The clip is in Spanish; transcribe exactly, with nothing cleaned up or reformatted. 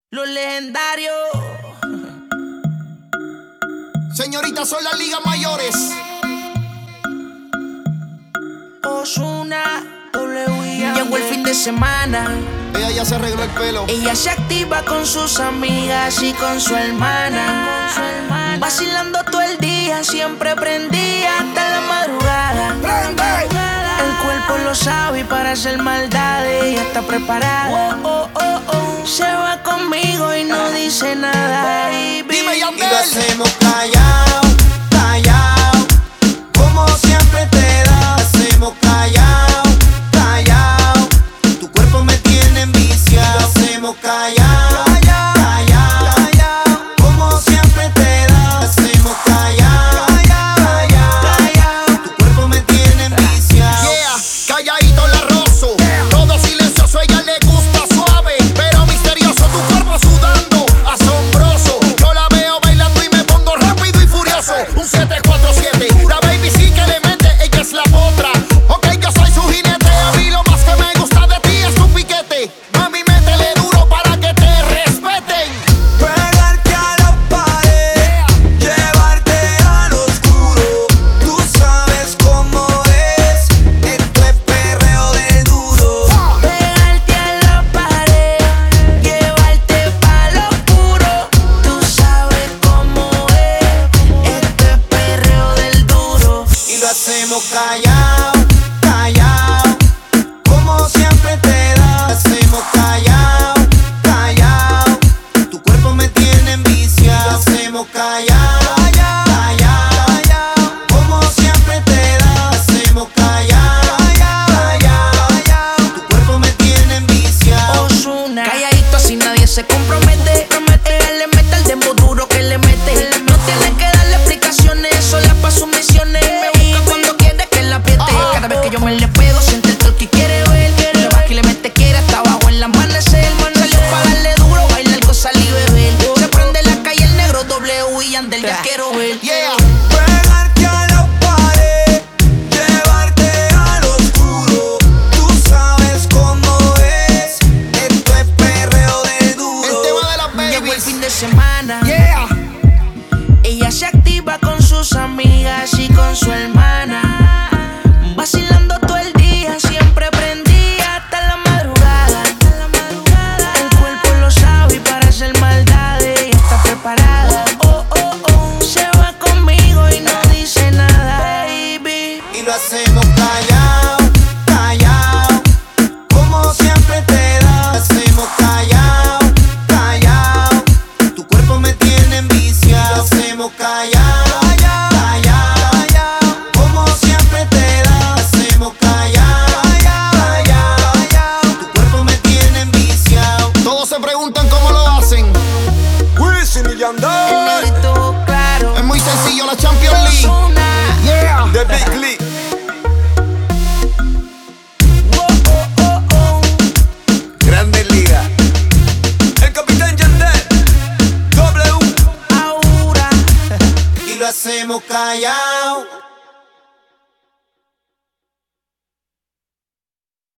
Los legendarios. Señoritas, son las ligas mayores. Ozuna, W I A. Llegó el fin de semana. Ella ya se arregló el pelo. Ella se activa con sus amigas y con su hermana. Vacilando todo el día, siempre prendía hasta la madrugada. El cuerpo lo sabe y para hacer maldades ella está preparada. Oh, oh, oh, oh. Se va conmigo y no dice nada, baby. Dime, Yandel. Y lo hacemos callao, callao, como siempre te da. Hacemos callao, callao, tu cuerpo me tiene enviciado. Lo hacemos callao, callao, callao, como siempre te da. Hacemos callao, callao, callao, tu cuerpo me tiene enviciado. Yeah, calladito la rozo, todo silencioso, ella le gusta suave, pero misterioso, tu cuerpo sudando, asombroso. Yo la veo bailando y me pongo rápido y furioso. Un siete cuatro siete, la baby sí que le mete, ella es la potra. Ok, yo soy su jinete, a mí lo más que me gusta de ti es tu piquete. Mami, métele duro para que te respeten. Pegarte a la pared, llevarte al oscuro. Tú sabes cómo es, esto es perreo del duro. Pegarte a la pared, llevarte pa' lo oscuro. Tú sabes cómo es, esto es perreo del duro. Y lo hacemos callao, callao, como siempre te da. Hacemos callao, callao, tu cuerpo me tiene enviciado. Lo hacemos callao, callao, callao, como siempre te da. Hacemos callao, callao, callao, tu cuerpo me tiene enviciado. Ozuna, calladito así nadie se compromete. Promete, él le mete el dembow duro que le mete. No tiene que darle explicaciones, sola pa' sus misiones. Me busca cuando quiere que la apriete. Cada vez que yo me le pego, siente el toque y quiere ver. Le baja y le mete, quiere hasta abajo en la amanecer. Salió pa' darle duro, bailar, gozar y beber. Se prende la calle el negro, W I A Yandel, ya quiero ver. Yeah. Pegarte a la pared, llevarte al oscuro. Tú sabes cómo es, esto es perreo del El duro. tema de las Llegó el babies. fin de semana. Yeah. Ella se activa con sus amigas y con su hermana. Vacilando todo el día, siempre prendía hasta la madrugada. El cuerpo lo sabe y para hacer maldades ella está preparada. Oh, oh, oh. Se va conmigo y no dice nada, baby. Y lo hacemos callao, callao, como siempre te da. Hacemos callao, callao, tu cuerpo me tiene enviciado. Lo hacemos callao, callao, callao, como siempre te da. Hacemos callao, callao, callao, tu cuerpo me tiene enviciado. Todos se preguntan cómo lo hacen. Wisin y El Yandel, negrito claro. Es muy sencillo, la Champions League. Ozuna. Yeah. The Big League. Oh, oh, oh, oh. Grandes Ligas. El capitán Yandel, W. Ahora. Y lo hacemos callao,